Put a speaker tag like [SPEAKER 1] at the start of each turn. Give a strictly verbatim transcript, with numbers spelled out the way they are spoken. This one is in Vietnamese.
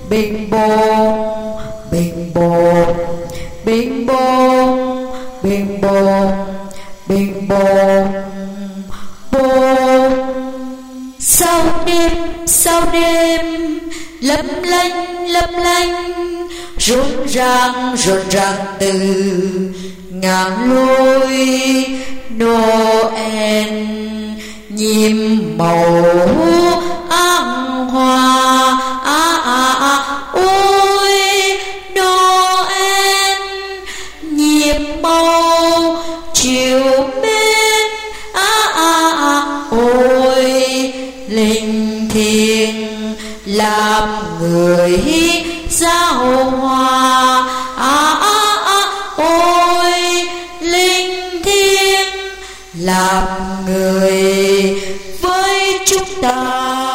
[SPEAKER 1] bình bồn, bình bồn, bình bồn, bình bồn, bình bồn, bồn. Sau đêm, sau đêm, lấp lánh, lấp lánh, rộn ràng, rộn ràng từ ngàn lối Noel, nhiệm màu áng hoa. À, à, à, ôi Noel, nhiệm màu chiều mến. À, à, à, ôi linh thiêng làm người giao hòa. À, à, à, ôi linh thiêng làm người với chúng ta.